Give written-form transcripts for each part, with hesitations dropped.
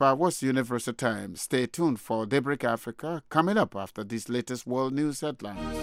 What's Universal Time? Stay tuned for Daybreak Africa coming up after these latest world news headlines.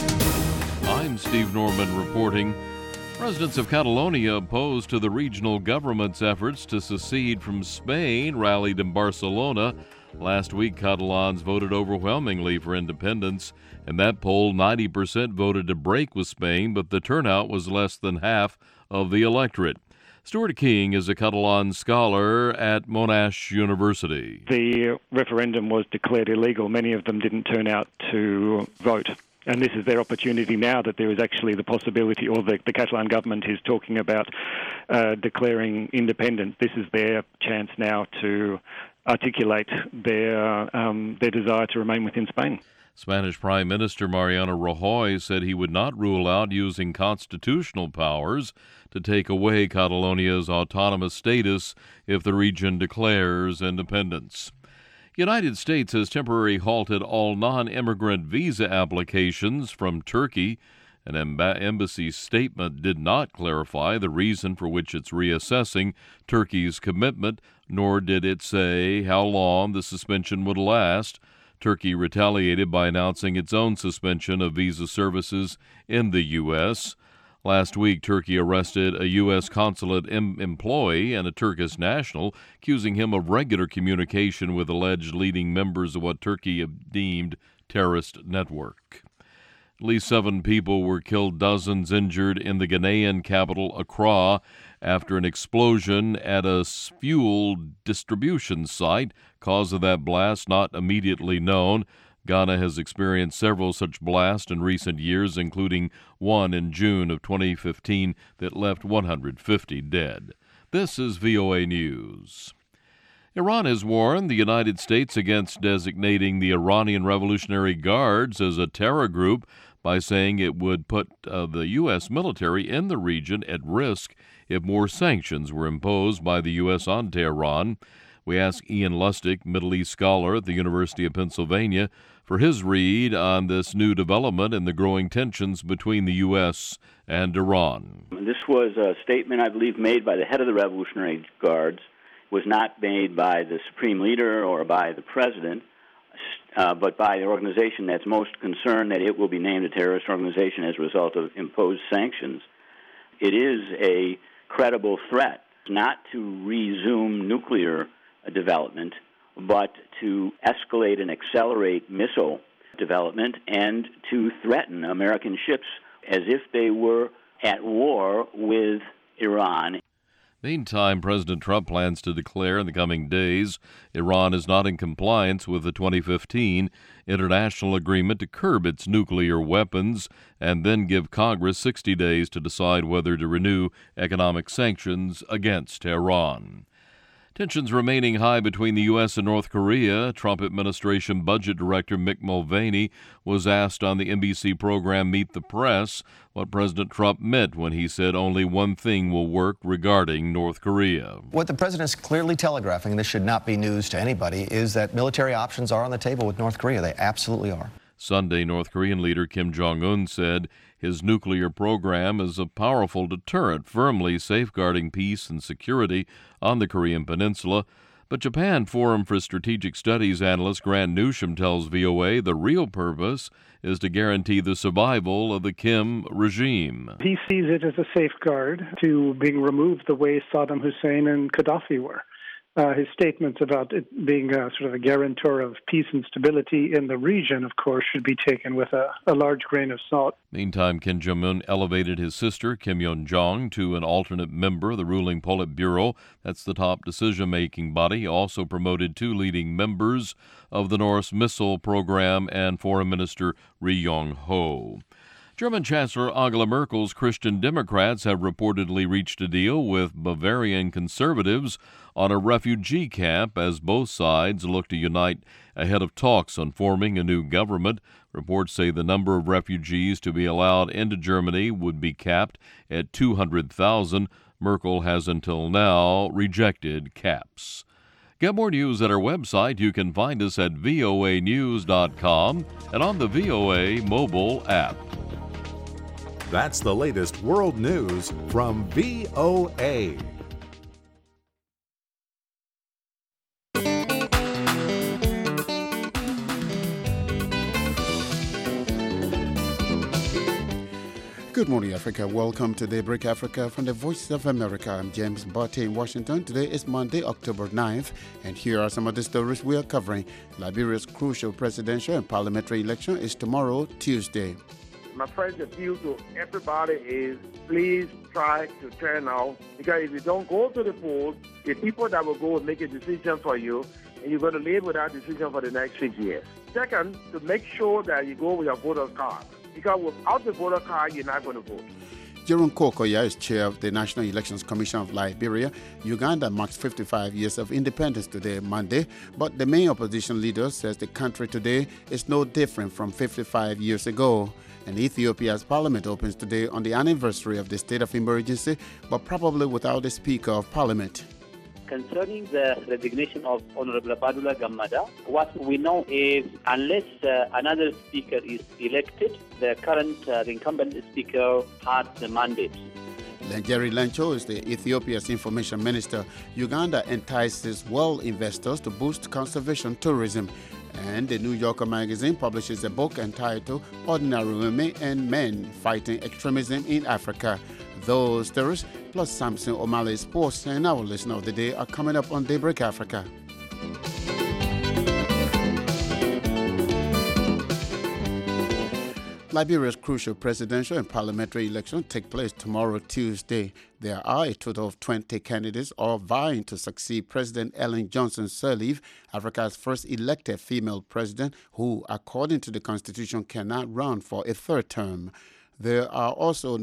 I'm Steve Norman reporting. Residents of Catalonia opposed to the regional government's efforts to secede from Spain rallied in Barcelona. Last week, Catalans voted overwhelmingly for independence. In that poll, 90% voted to break with Spain, but the turnout was less than half of the electorate. Stuart King is a Catalan scholar at Monash University. The referendum was declared illegal. Many of them didn't turn out to vote. And this is their opportunity now that there is actually the possibility, or the Catalan government is talking about declaring independence. This is their chance now to articulate their desire to remain within Spain. Spanish Prime Minister Mariano Rajoy said he would not rule out using constitutional powers to take away Catalonia's autonomous status if the region declares independence. United States has temporarily halted all non-immigrant visa applications from Turkey. An embassy statement did not clarify the reason for which it's reassessing Turkey's commitment, nor did it say how long the suspension would last. Turkey retaliated by announcing its own suspension of visa services in the U.S. Last week, Turkey arrested a U.S. consulate employee and a Turkish national, accusing him of regular communication with alleged leading members of what Turkey deemed terrorist network. At least 7 people were killed, dozens injured in the Ghanaian capital, Accra, after an explosion at a fuel distribution site. Cause of that blast not immediately known. Ghana has experienced several such blasts in recent years, including one in June of 2015 that left 150 dead. This is VOA News. Iran has warned the United States against designating the Iranian Revolutionary Guards as a terror group by saying it would put the U.S. military in the region at risk if more sanctions were imposed by the U.S. on Tehran. We asked Ian Lustig, Middle East scholar at the University of Pennsylvania, for his read on this new development and the growing tensions between the U.S. and Iran. This was a statement, I believe, made by the head of the Revolutionary Guards. It was not made by the supreme leader or by the president, but by the organization that's most concerned that it will be named a terrorist organization as a result of imposed sanctions. It is a credible threat not to resume nuclear development, but to escalate and accelerate missile development and to threaten American ships as if they were at war with Iran. Meantime, President Trump plans to declare in the coming days Iran is not in compliance with the 2015 international agreement to curb its nuclear weapons and then give Congress 60 days to decide whether to renew economic sanctions against Iran. Tensions remaining high between the U.S. and North Korea. Trump administration budget director Mick Mulvaney was asked on the NBC program Meet the Press what President Trump meant when he said only one thing will work regarding North Korea. What the president is clearly telegraphing, and this should not be news to anybody, is that military options are on the table with North Korea. They absolutely are. Sunday, North Korean leader Kim Jong-un said his nuclear program is a powerful deterrent, firmly safeguarding peace and security on the Korean peninsula. But Japan Forum for Strategic Studies analyst Grant Newsham tells VOA the real purpose is to guarantee the survival of the Kim regime. He sees it as a safeguard to being removed the way Saddam Hussein and Gaddafi were. His statements about it being sort of a guarantor of peace and stability in the region, of course, should be taken with a large grain of salt. Meantime, Kim Jong-un elevated his sister, Kim Yon-jong, to an alternate member of the ruling Politburo. That's the top decision-making body. He also promoted 2 leading members of the North's missile program and Foreign Minister Ri Yong-ho. German Chancellor Angela Merkel's Christian Democrats have reportedly reached a deal with Bavarian conservatives on a refugee camp as both sides look to unite ahead of talks on forming a new government. Reports say the number of refugees to be allowed into Germany would be capped at 200,000. Merkel has until now rejected caps. Get more news at our website. You can find us at voanews.com and on the VOA mobile app. That's the latest world news from VOA. Good morning, Africa. Welcome to Daybreak Africa from the Voice of America. I'm James Barty in Washington. Today is Monday, October 9th, and here are some of the stories we are covering. Liberia's crucial presidential and parliamentary election is tomorrow, Tuesday. My first appeal to everybody is please try to turn out, because if you don't go to the polls, the people that will go will make a decision for you, and you're going to live with that decision for the next 6 years. Second, to make sure that you go with your voter card, because without the voter card, you're not going to vote. Jerome Kokoya is chair of the National Elections Commission of Liberia. Uganda marks 55 years of independence today, Monday, but the main opposition leader says the country today is no different from 55 years ago. And Ethiopia's parliament opens today on the anniversary of the state of emergency, but probably without the Speaker of Parliament. Concerning the resignation of Honorable Badula Gamada, what we know is unless another speaker is elected, the incumbent speaker has the mandate. Jerry Lancho is the Ethiopia's information minister. Uganda entices world investors to boost conservation tourism. And the New Yorker magazine publishes a book entitled Ordinary Women and Men Fighting Extremism in Africa. Those stories, plus Samson O'Malley's sports and our listener of the day are coming up on Daybreak Africa. Liberia's crucial presidential and parliamentary elections take place tomorrow, Tuesday. There are a total of 20 candidates all vying to succeed President Ellen Johnson Sirleaf, Africa's first elected female president, who, according to the Constitution, cannot run for a third term. There are also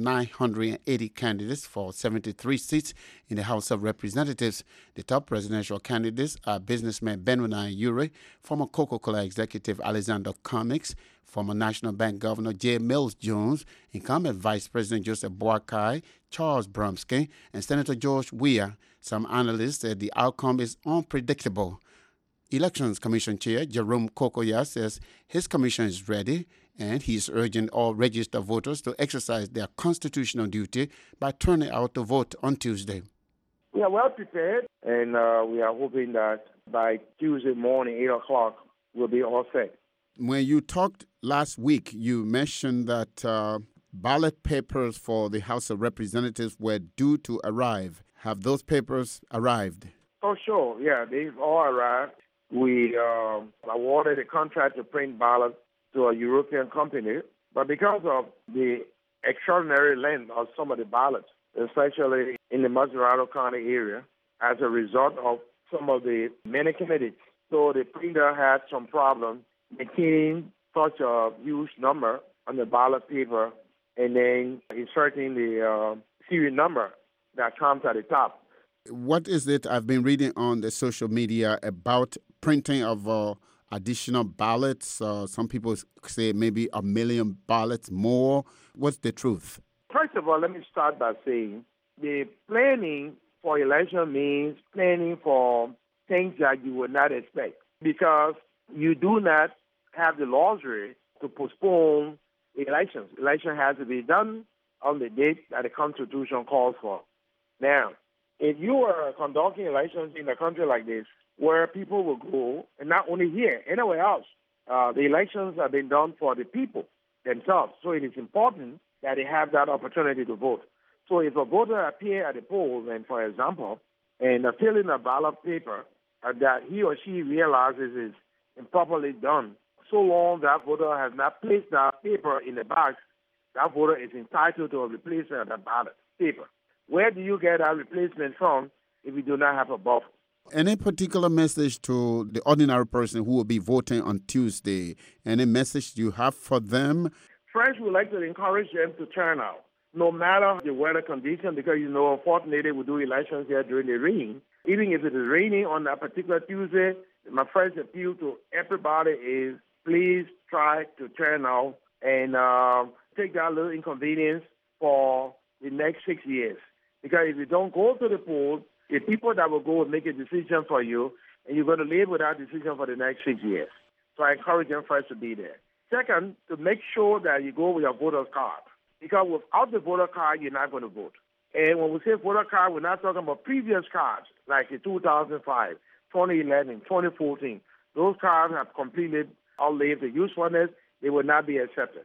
980 candidates for 73 seats in the House of Representatives. The top presidential candidates are businessman Benoni Ure, former Coca-Cola executive Alexander Cummings, former National Bank Governor J. Mills Jones, incumbent Vice President Joseph Boakai, Charles Bromsky, and Senator George Weah. Some analysts said the outcome is unpredictable. Elections Commission Chair Jerome Kokoya says his commission is ready, and he is urging all registered voters to exercise their constitutional duty by turning out to vote on Tuesday. We are well prepared, and we are hoping that by Tuesday morning, 8 o'clock, we'll be all set. When you talked last week, you mentioned that ballot papers for the House of Representatives were due to arrive. Have those papers arrived? Oh, sure. Yeah, they've all arrived. We awarded a contract to print ballots to a European company, but because of the extraordinary length of some of the ballots, especially in the Massachusetts County area, as a result of some of the many candidates, so the printer had some problem maintaining such a huge number on the ballot paper and then inserting the serial number that comes at the top. What is it I've been reading on the social media about printing of additional ballots? Some people say maybe 1 million ballots more. What's the truth? First of all, let me start by saying the planning for election means planning for things that you would not expect, because you do not have the luxury to postpone elections. Election has to be done on the date that the Constitution calls for. Now, if you are conducting elections in a country like this, where people will go, and not only here, anywhere else, the elections have been done for the people themselves. So it is important that they have that opportunity to vote. So if a voter appears at the polls, and for example, and fill in a ballot paper that he or she realizes is improperly done, so long that voter has not placed that paper in the box, that voter is entitled to a replacement of that ballot paper. Where do you get that replacement from if you do not have a buffer? Any particular message to the ordinary person who will be voting on Tuesday? Any message you have for them? First, we would like to encourage them to turn out, no matter the weather condition, because, unfortunately, we do elections here during the rain. Even if it is raining on that particular Tuesday, my first appeal to everybody is please try to turn out and take that little inconvenience for the next 6 years. Because if you don't go to the polls, the people that will go will make a decision for you, and you're going to live with that decision for the next 6 years. So I encourage them first to be there. Second, to make sure that you go with your voter card. Because without the voter card, you're not going to vote. And when we say voter card, we're not talking about previous cards, like in 2005, 2011, 2014. Those cards have completely outlived the usefulness. They will not be accepted.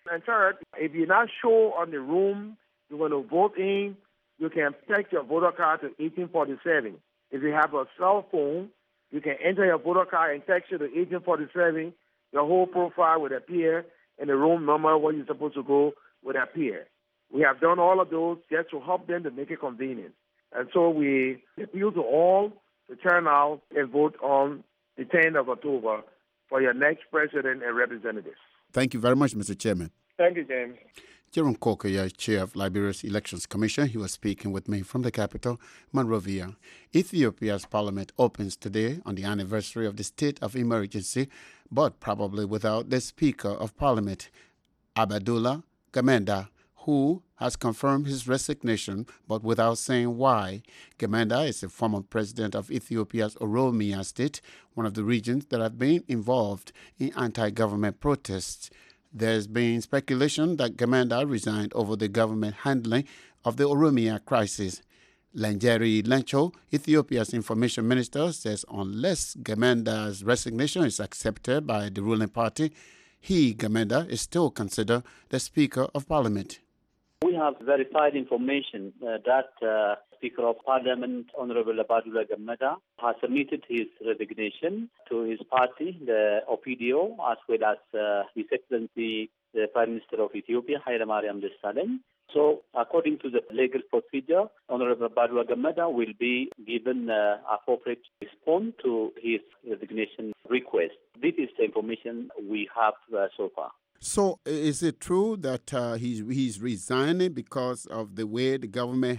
And third, if you're not sure on the room you're going to vote in, you can text your voter card to 1847. If you have a cell phone, you can enter your voter card and text it to 1847. Your whole profile will appear, and the room number where you're supposed to go will appear. We have done all of those just to help them to make it convenient. And so we appeal to all to turn out and vote on the 10th of October for your next president and representatives. Thank you very much, Mr. Chairman. Thank you, James. Jerome Kokoya, Chair of Liberia's Elections Commission, he was speaking with me from the capital, Monrovia. Ethiopia's parliament opens today on the anniversary of the state of emergency, but probably without the Speaker of Parliament, Abdullah Gamenda, who has confirmed his resignation, but without saying why. Gamenda is the former president of Ethiopia's Oromia state, one of the regions that have been involved in anti-government protests. There's been speculation that Gamenda resigned over the government handling of the Oromia crisis. Lenjeri Lencho, Ethiopia's information minister, says unless Gamenda's resignation is accepted by the ruling party, Gamenda, is still considered the Speaker of Parliament. We have verified information that Speaker of Parliament, Honorable Abdullah Gamenda, has submitted his resignation to his party, the OPDO, as well as His Excellency, the Prime Minister of Ethiopia, Haile Mariam Desalegn. So, according to the legal procedure, Honorable Abdullah Gamenda will be given appropriate response to his resignation request. This is the information we have so far. So is it true that he's resigning because of the way the government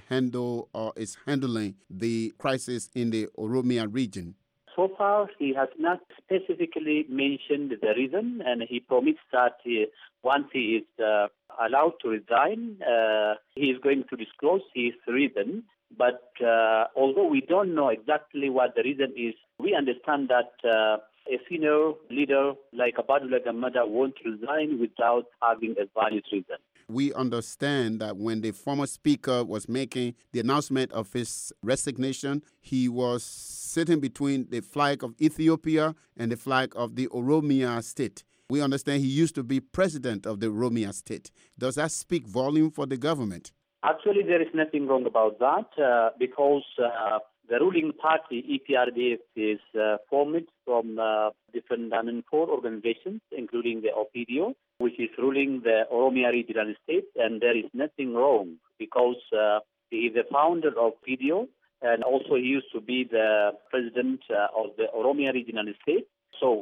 is handling the crisis in the Oromia region? So far, he has not specifically mentioned the reason, and he promised that once he is allowed to resign, he is going to disclose his reason. But although we don't know exactly what the reason is, we understand that a senior leader like Abdullah Gamenda won't resign without having a valid reason. We understand that when the former speaker was making the announcement of his resignation, he was sitting between the flag of Ethiopia and the flag of the Oromia state. We understand he used to be president of the Oromia state. Does that speak volume for the government? Actually, there is nothing wrong about that because the ruling party, EPRDF, is formed from different 4 organizations, including the OPDO, which is ruling the Oromia regional state, and there is nothing wrong because he is the founder of OPDO, and also he used to be the president of the Oromia regional state. So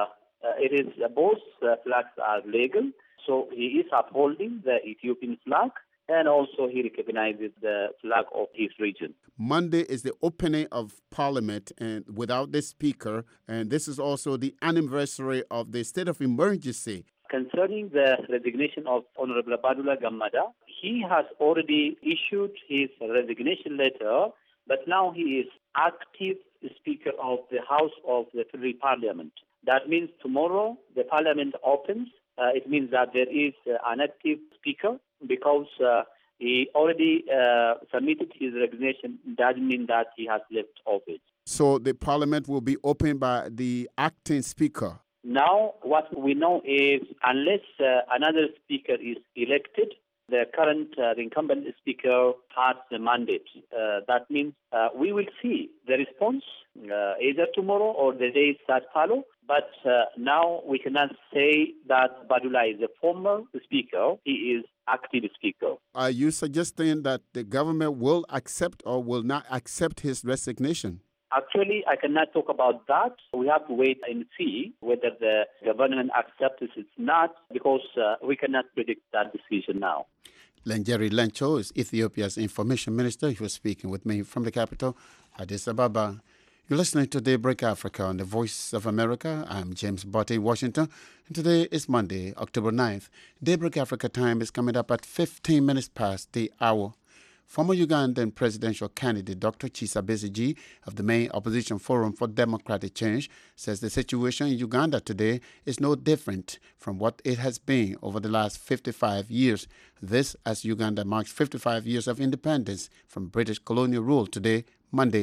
it is both flags are legal, so he is upholding the Ethiopian flag, and also he recognizes the flag of his region. Monday is the opening of Parliament and without the Speaker, and this is also the anniversary of the state of emergency. Concerning the resignation of Honorable Abdullah Gamenda, he has already issued his resignation letter, but now he is active Speaker of the House of the Federal Parliament. That means tomorrow the Parliament opens. It means that there is an active Speaker because he already submitted his resignation. Doesn't mean that he has left office. So the Parliament will be opened by the acting Speaker. Now, what we know is unless another Speaker is elected, the current incumbent Speaker has the mandate. That means we will see the response either tomorrow or the days that follow. But now we cannot say that Abdullah is a former Speaker. He is active Speaker. Are you suggesting that the government will accept or will not accept his resignation? Actually, I cannot talk about that. We have to wait and see whether the government accepts it or not, because we cannot predict that decision now. Lenjeri Lencho is Ethiopia's information minister. He was speaking with me from the capital, Addis Ababa. You're listening to Daybreak Africa on the Voice of America. I'm James Botte in Washington, and today is Monday, October 9th. Daybreak Africa time is coming up at 15 minutes past the hour. Former Ugandan presidential candidate Dr. Kizza Besigye of the main opposition Forum for Democratic Change says the situation in Uganda today is no different from what it has been over the last 55 years. This as Uganda marks 55 years of independence from British colonial rule today, Monday.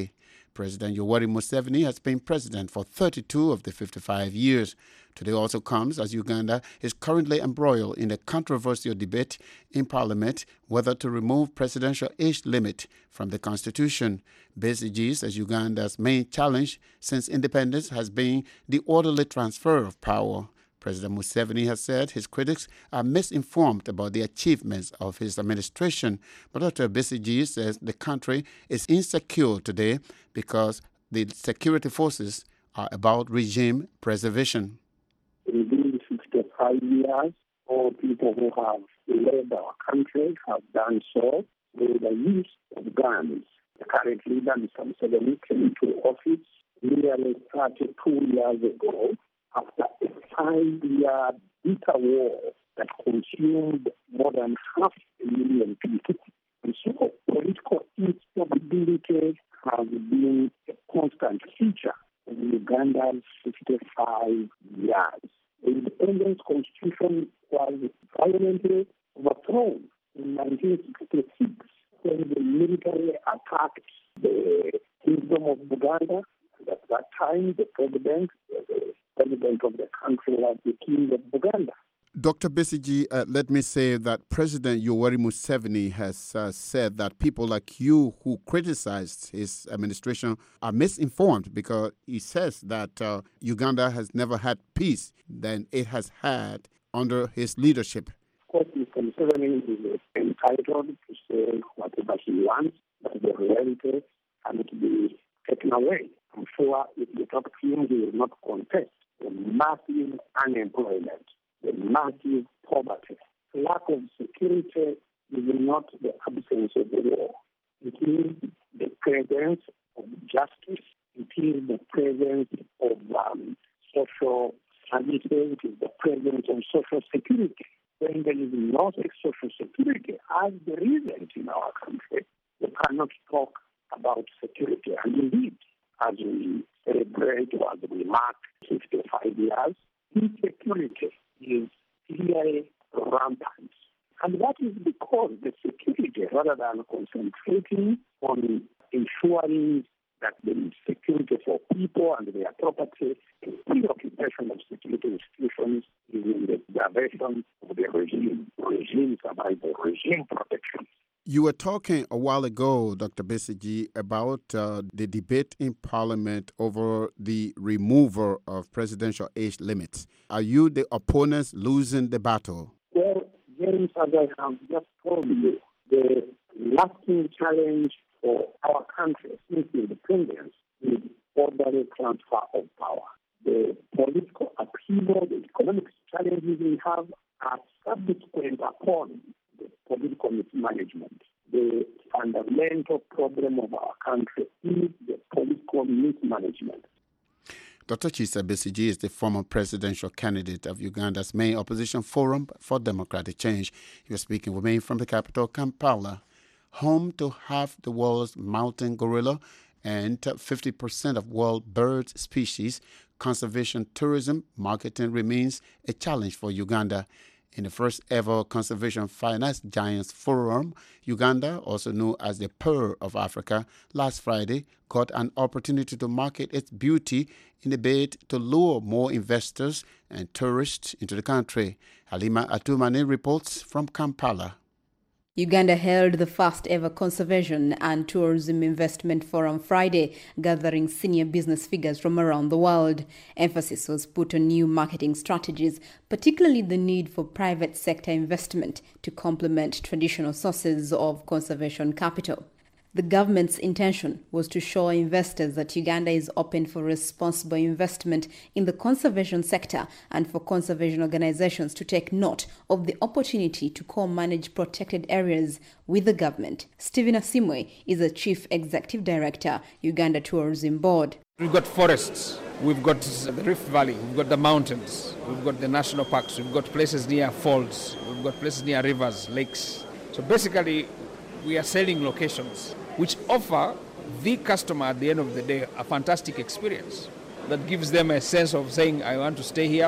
President Yoweri Museveni has been president for 32 of the 55 years. Today also comes as Uganda is currently embroiled in a controversial debate in Parliament whether to remove presidential age limit from the Constitution. Besigye says Uganda's main challenge since independence has been the orderly transfer of power. President Museveni has said his critics are misinformed about the achievements of his administration. But Dr. Besigye says the country is insecure today because the security forces are about regime preservation. Within 65 years, all people who have led our country have done so with the use of guns. The current leader, Mr. Museveni, came to office nearly 32 years ago after a 5-year bitter war that consumed more than 500,000 people. And so political instability has been a constant feature of Uganda's 55 years. The independence constitution was violently overthrown in 1966 when the military attacked the kingdom of Buganda. At that time, the president of the country was the king of Buganda. Dr. Besigye, let me say that President Yoweri Museveni has said that people like you who criticized his administration are misinformed because he says that Uganda has never had peace than it has had under his leadership. Of course, Mr. Museveni is entitled to say whatever he wants, but the reality has to be taken away. I'm sure if you talk to him, he will not contest the massive unemployment, the massive poverty. Lack of security is not the absence of the law. It is the presence of justice. It is the presence of social services. It is the presence of social security. When there is no social security, as there isn't in our country, we cannot talk about security. And indeed, as we celebrate or as we mark 65 years, insecurity is clearly rampant. And that is because the security, rather than concentrating on ensuring that there is security for people and their property, the preoccupation of security institutions is in the direction of the regime survival, regime protection. You were talking a while ago, Dr. Besigye, about the debate in Parliament over the removal of presidential age limits. Are you, the opponents, losing the battle? Well, James, as I have just told you, the lasting challenge for our country since independence is orderly transfer of power. The political upheaval, the economic challenges we have are subsequent upon the political mismanagement. The fundamental problem of our country is the political mismanagement. Dr. Kizza Besigye is the former presidential candidate of Uganda's main opposition forum for democratic change. He was speaking with me from the capital, Kampala. Home to half the world's mountain gorilla and 50% of world bird species, conservation tourism marketing remains a challenge for Uganda. In the first ever Conservation Finance Giants Forum, Uganda, also known as the Pearl of Africa, last Friday got an opportunity to market its beauty in a bid to lure more investors and tourists into the country. Halima Atumani reports from Kampala. Uganda held the first ever Conservation and Tourism Investment Forum Friday, gathering senior business figures from around the world. Emphasis was put on new marketing strategies, particularly the need for private sector investment to complement traditional sources of conservation capital. The government's intention was to show investors that Uganda is open for responsible investment in the conservation sector and for conservation organizations to take note of the opportunity to co-manage protected areas with the government. Stephen Asimwe is the Chief Executive Director, Uganda Tourism Board. We've got forests, we've got the Rift Valley, we've got the mountains, we've got the national parks, we've got places near falls, we've got places near rivers, lakes. So basically, we are selling locations which offer the customer at the end of the day a fantastic experience that gives them a sense of saying, I want to stay here.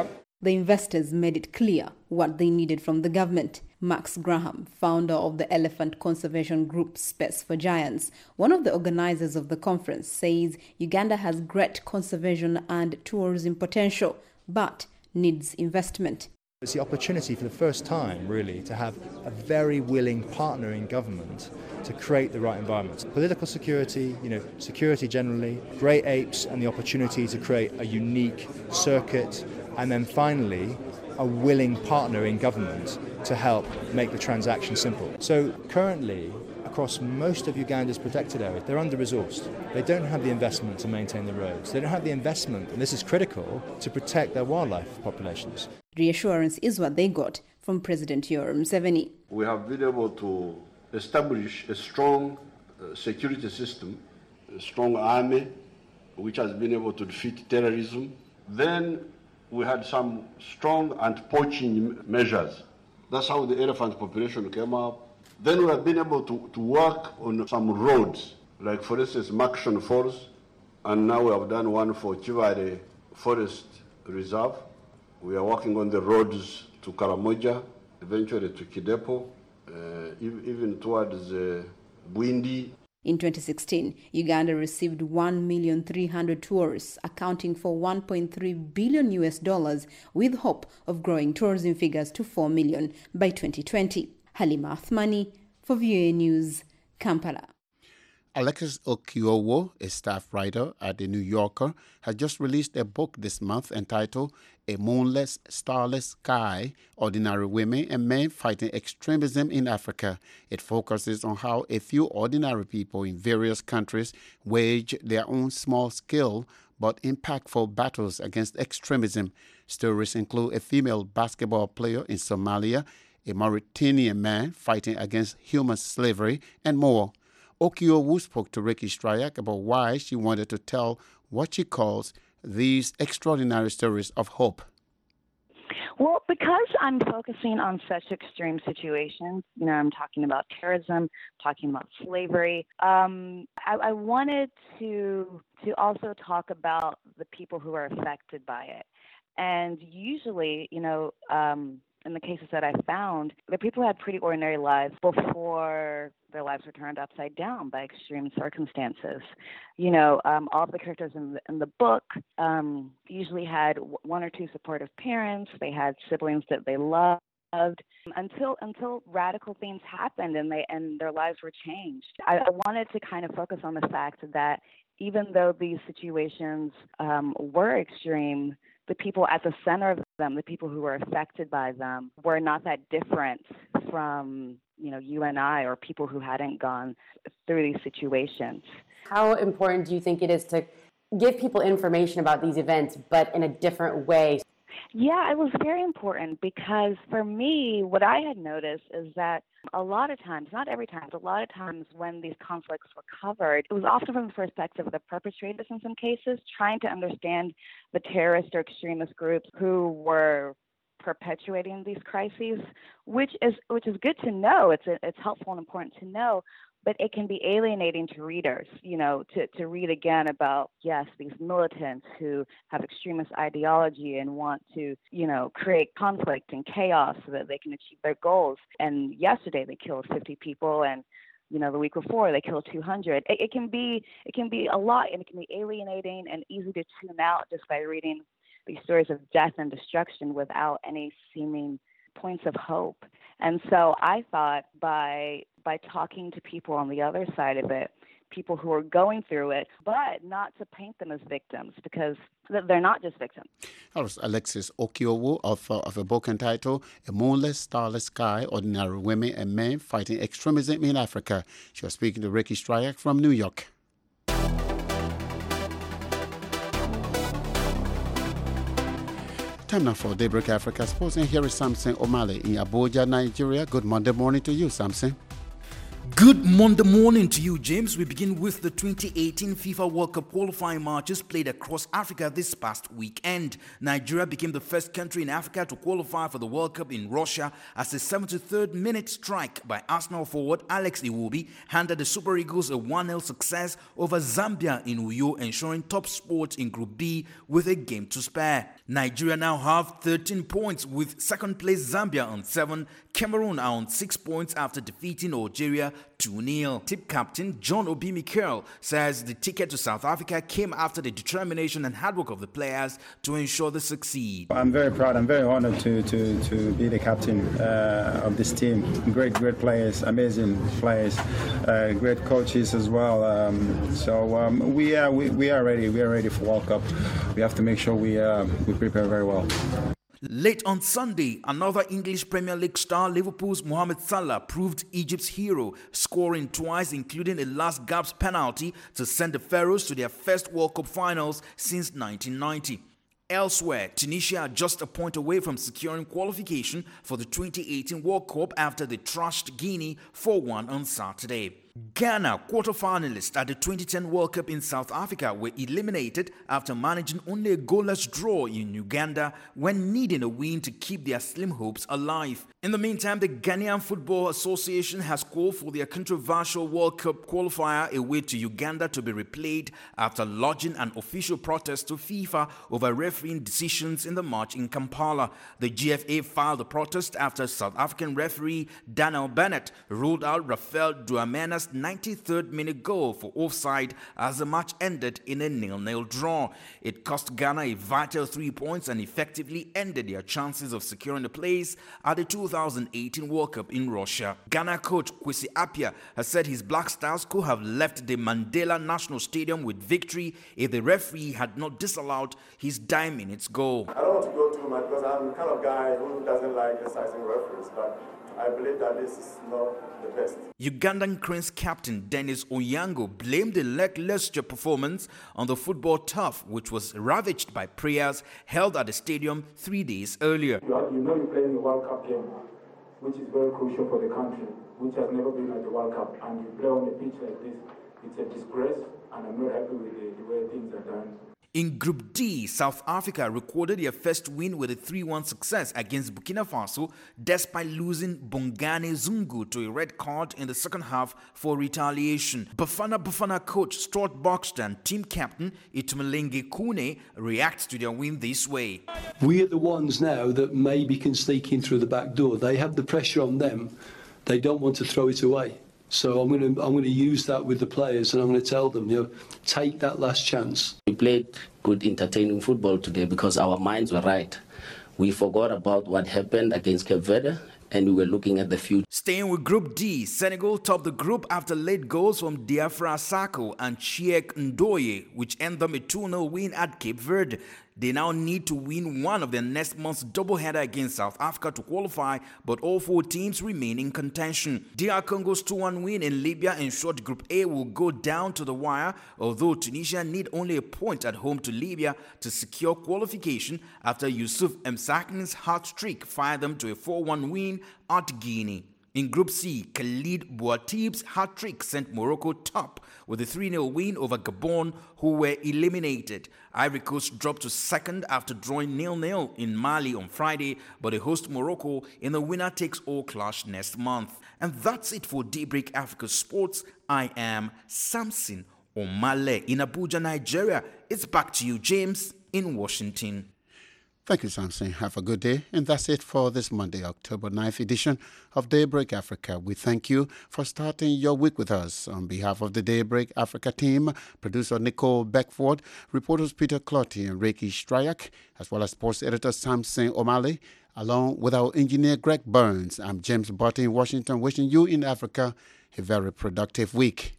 The investors made it clear what they needed from the government. Max Graham, founder of the elephant conservation group Space for Giants, one of the organizers of the conference, says Uganda has great conservation and tourism potential, but needs investment. It's the opportunity for the first time, really, to have a very willing partner in government to create the right environment. Political security, security generally, great apes and the opportunity to create a unique circuit, and then finally, a willing partner in government to help make the transaction simple. So currently, across most of Uganda's protected areas, they're under-resourced. They don't have the investment to maintain the roads. They don't have the investment, and this is critical, to protect their wildlife populations. Reassurance is what they got from President Yoweri Museveni. We have been able to establish a strong security system, a strong army, which has been able to defeat terrorism. Then we had some strong anti-poaching measures. That's how the elephant population came up. Then we have been able to work on some roads, like for instance Makshon Falls, and now we have done one for Chivari Forest Reserve. We are working on the roads to Karamoja, eventually to Kidepo, even towards Bwindi. In 2016, Uganda received 1,300,000 tourists, accounting for $1.3 billion, with hope of growing tourism figures to 4 million by 2020. Halima Athmani for VOA News, Kampala. Alexis Okiowo, a staff writer at The New Yorker, has just released a book this month entitled A Moonless, Starless Sky, Ordinary Women and Men Fighting Extremism in Africa. It focuses on how a few ordinary people in various countries wage their own small-scale but impactful battles against extremism. Stories include a female basketball player in Somalia, a Mauritanian man fighting against human slavery, and more. Okiowo spoke to Ricky Strayak about why she wanted to tell what she calls these extraordinary stories of hope. Well, because I'm focusing on such extreme situations, I'm talking about terrorism, talking about slavery, I wanted to also talk about the people who are affected by it. And usually, in the cases that I found, the people had pretty ordinary lives before their lives were turned upside down by extreme circumstances. All of the characters in the book usually had one or two supportive parents. They had siblings that they loved until radical things happened and their lives were changed. I wanted to kind of focus on the fact that even though these situations were extreme, the people at the center of them, the people who were affected by them, were not that different from, you and I, or people who hadn't gone through these situations. How important do you think it is to give people information about these events, but in a different way? Yeah, it was very important because for me, what I had noticed is that a lot of times, not every time, but a lot of times when these conflicts were covered, it was often from the perspective of the perpetrators in some cases, trying to understand the terrorist or extremist groups who were perpetuating these crises, which is good to know. It's helpful and important to know. But it can be alienating to readers, to read again about, yes, these militants who have extremist ideology and want to, create conflict and chaos so that they can achieve their goals. And yesterday they killed 50 people, and the week before they killed 200. It can be a lot, and it can be alienating and easy to tune out just by reading these stories of death and destruction without any seeming points of hope. And so I thought by talking to people on the other side of it, people who are going through it, but not to paint them as victims, because they're not just victims. That was Alexis Okiowo of a book entitled A Moonless, Starless Sky, Ordinary Women and Men Fighting Extremism in Africa. She was speaking to Ricky Strayak from New York. Time now for Daybreak Africa Sports, and here is Samson Omale in Abuja, Nigeria. Good Monday morning to you, Samson. Good Monday morning to you, James. We begin with the 2018 FIFA World Cup qualifying matches played across Africa this past weekend. Nigeria became the first country in Africa to qualify for the World Cup in Russia as a 73rd minute strike by Arsenal forward Alex Iwobi handed the Super Eagles a 1-0 success over Zambia in Uyo, ensuring top spots in Group B with a game to spare. Nigeria now have 13 points with second place Zambia on 7. Cameroon are on 6 points after defeating Algeria 2-0. Tip captain John Obi Mikel says the ticket to South Africa came after the determination and hard work of the players to ensure they succeed. I'm very proud. I'm very honored to be the captain of this team. Great players, amazing players, great coaches as well. We are ready. We are ready for World Cup. We have to make sure we prepare very well. Late on Sunday, another English Premier League star, Liverpool's Mohamed Salah, proved Egypt's hero, scoring twice, including a last-gasp penalty to send the Pharaohs to their first World Cup finals since 1990. Elsewhere, Tunisia are just a point away from securing qualification for the 2018 World Cup after they thrashed Guinea 4-1 on Saturday. Ghana, quarter-finalists at the 2010 World Cup in South Africa, were eliminated after managing only a goalless draw in Uganda when needing a win to keep their slim hopes alive. In the meantime, the Ghanaian Football Association has called for their controversial World Cup qualifier away to Uganda to be replayed after lodging an official protest to FIFA over refereeing decisions in the match in Kampala. The GFA filed the protest after South African referee Daniel Bennett ruled out Rafael Duamena's 93rd minute goal for offside as the match ended in a 0-0 draw. It cost Ghana a vital 3 points and effectively ended their chances of securing a place at the 2018 World Cup in Russia. Ghana coach Kwesi Appiah has said his Black Stars could have left the Mandela National Stadium with victory if the referee had not disallowed his 9 minutes goal. I don't want to go too much because I'm the kind of guy who doesn't like criticizing referees, but I believe that this is not the best. Ugandan Cranes captain Dennis Onyango blamed the lackluster performance on the football turf, which was ravaged by prayers held at the stadium 3 days earlier. You know you're playing the World Cup game, which is very crucial for the country, which has never been at the World Cup, and you play on a pitch like this. It's a disgrace, and I'm not happy with the way things are done. In Group D, South Africa recorded their first win with a 3-1 success against Burkina Faso, despite losing Bongani Zungu to a red card in the second half for retaliation. Bafana coach Stuart Baxter and team captain Itumelenge Kune react to their win this way. We are the ones now that maybe can sneak in through the back door. They have the pressure on them. They don't want to throw it away. So I'm going to use that with the players, and I'm going to tell them, take that last chance. We played good, entertaining football today because our minds were right. We forgot about what happened against Cape Verde, and we were looking at the future. Staying with Group D, Senegal topped the group after late goals from Diafra Sakho and Chiek Ndoye, which earned them a 2-0 win at Cape Verde. They now need to win one of their next month's doubleheader against South Africa to qualify, but all 4 teams remain in contention. DR Congo's 2-1 win in Libya ensured Group A will go down to the wire, although Tunisia need only a point at home to Libya to secure qualification after Yusuf Msakin's hat-trick fired them to a 4-1 win at Guinea. In Group C, Khalid Bouatib's hat-trick sent Morocco top with a 3-0 win over Gabon, who were eliminated. Ivory Coast dropped to second after drawing 0-0 in Mali on Friday, but they host Morocco in the winner-takes-all clash next month. And that's it for Daybreak Africa Sports. I am Samson Omale in Abuja, Nigeria. It's back to you, James, in Washington. Thank you, Samson. Have a good day. And that's it for this Monday, October 9th edition of Daybreak Africa. We thank you for starting your week with us. On behalf of the Daybreak Africa team, producer Nicole Beckford, reporters Peter Clotty and Reiki Stryak, as well as sports editor Samson Omale, along with our engineer Greg Burns, I'm James Barton in Washington, wishing you in Africa a very productive week.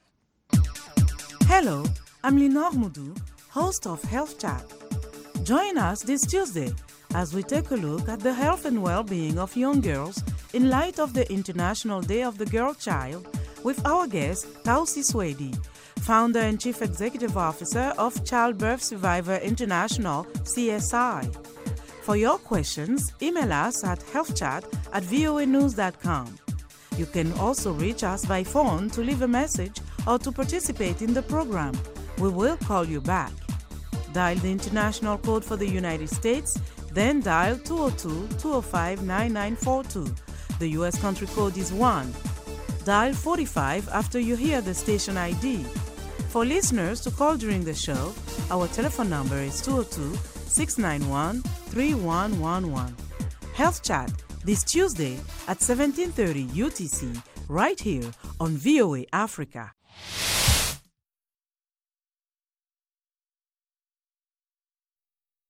Hello, I'm Lenore Mudu, host of Health Chat. Join us this Tuesday as we take a look at the health and well-being of young girls in light of the International Day of the Girl Child with our guest, Tausi Swedi, founder and chief executive officer of Childbirth Survivor International, CSI. For your questions, email us at healthchat@voanews.com. You can also reach us by phone to leave a message or to participate in the program. We will call you back. Dial the international code for the United States, then dial 202-205-9942. The U.S. country code is 1. Dial 45 after you hear the station ID. For listeners to call during the show, our telephone number is 202-691-3111. Health Chat this Tuesday at 17:30 UTC, right here on VOA Africa.